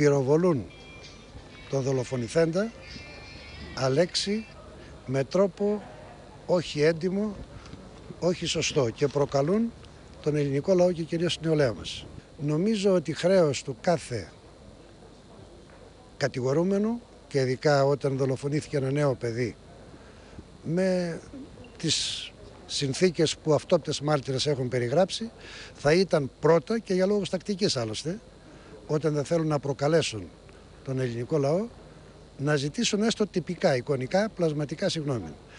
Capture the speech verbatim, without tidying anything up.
πυροβολούν τον δολοφονηθέντα Αλέξη με τρόπο όχι έντιμο, όχι σωστό και προκαλούν τον ελληνικό λαό και κυρίως την νεολαία μας. Νομίζω ότι χρέος του κάθε κατηγορούμενου και ειδικά όταν δολοφονήθηκε ένα νέο παιδί με τις συνθήκες που αυτόπτες μάρτυρες έχουν περιγράψει, θα ήταν πρώτα και για λόγους τακτικής άλλωστε, όταν δεν θέλουν να προκαλέσουν τον ελληνικό λαό, να ζητήσουν έστω τυπικά, εικονικά, πλασματικά συγγνώμη.